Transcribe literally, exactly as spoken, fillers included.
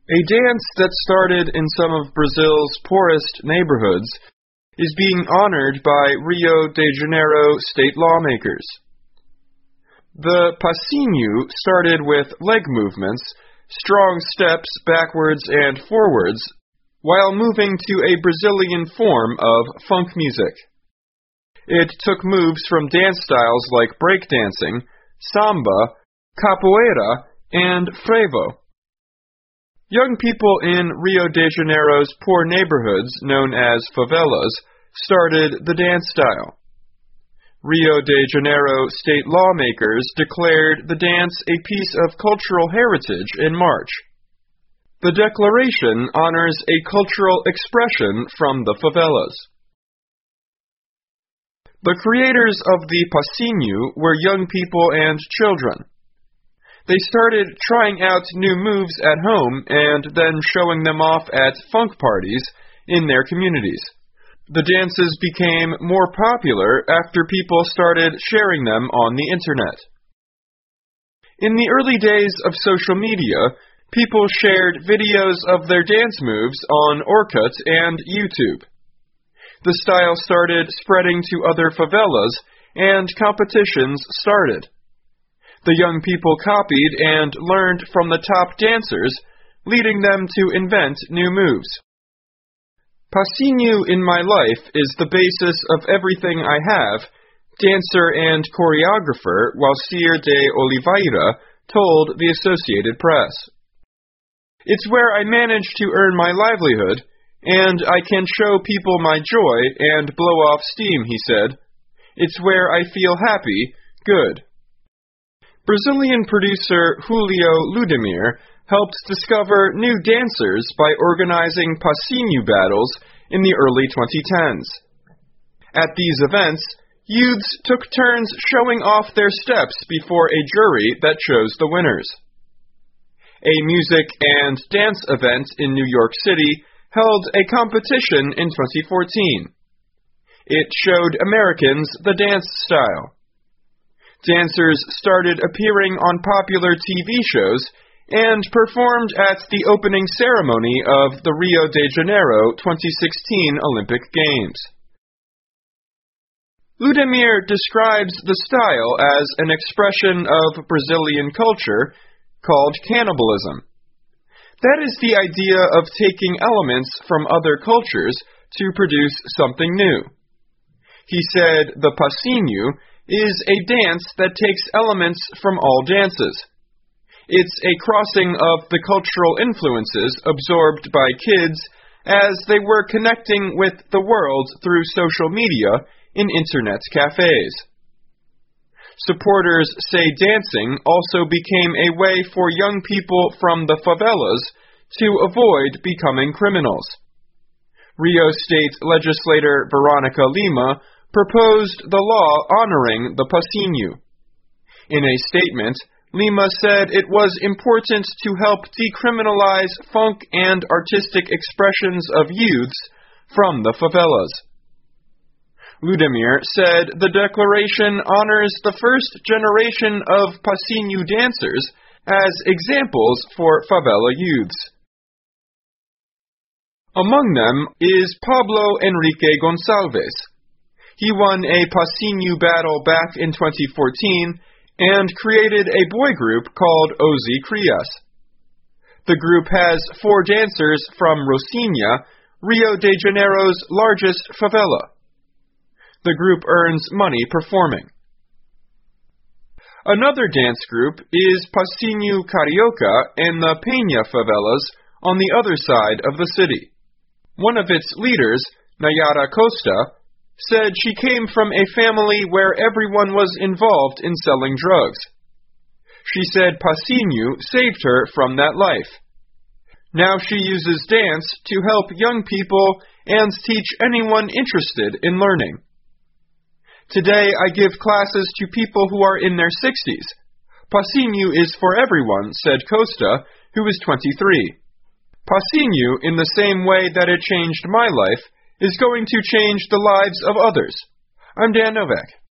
A dance that started in some of Brazil's poorest neighborhoods is being honored by Rio de Janeiro state lawmakers. The passinho started with leg movements, strong steps backwards and forwards, while moving to a Brazilian form of funk music. It took moves from dance styles like breakdancing, samba, capoeira, and frevo. Young people in Rio de Janeiro's poor neighborhoods, known as favelas, started the dance style. Rio de Janeiro state lawmakers declared the dance a piece of cultural heritage in March. The declaration honors a cultural expression from the favelas. The creators of the passinho were young people and children. They started trying out new moves at home and then showing them off at funk parties in their communities. The dances became more popular after people started sharing them on the internet. In the early days of social media, people shared videos of their dance moves on Orkut and YouTube. The style started spreading to other favelas, and competitions started. The young people copied and learned from the top dancers, leading them to invent new moves. Passinho in my life is the basis of everything I have, dancer and choreographer Walcir de Oliveira told the Associated Press. It's where I manage to earn my livelihood, and I can show people my joy and blow off steam, he said. It's where I feel happy, good. Brazilian producer Julio Ludemir helped discover new dancers by organizing passinho battles in the early twenty tens. At these events, youths took turns showing off their steps before a jury that chose the winners. A music and dance event in New York City held a competition in twenty fourteen. It showed Americans the dance style. Dancers started appearing on popular T V shows and performed at the opening ceremony of the Rio de Janeiro twenty sixteen Olympic Games. Ludemir describes the style as an expression of Brazilian culture called cannibalism. That is the idea of taking elements from other cultures to produce something new. He said the passinho is a dance that takes elements from all dances. It's a crossing of the cultural influences absorbed by kids as they were connecting with the world through social media in internet cafes. Supporters say dancing also became a way for young people from the favelas to avoid becoming criminals. Rio State legislator Veronica Lima proposed the law honoring the passinho. In a statement, Lima said it was important to help decriminalize funk and artistic expressions of youths from the favelas. Ludemir said the declaration honors the first generation of passinho dancers as examples for favela youths. Among them is Pablo Enrique Gonçalves. He won a passinho battle back in twenty fourteen and created a boy group called Ozzy Crias. The group has four dancers from Rocinha, Rio de Janeiro's largest favela. The group earns money performing. Another dance group is Passinho Carioca in the Peña favelas on the other side of the city. One of its leaders, Nayara Costa, said she came from a family where everyone was involved in selling drugs. She said passinho saved her from that life. Now she uses dance to help young people and teach anyone interested in learning. Today I give classes to people who are in their sixties. Passinho is for everyone, said Costa, who is twenty-three. Passinho, in the same way that it changed my life, is going to change the lives of others. I'm Dan Novak.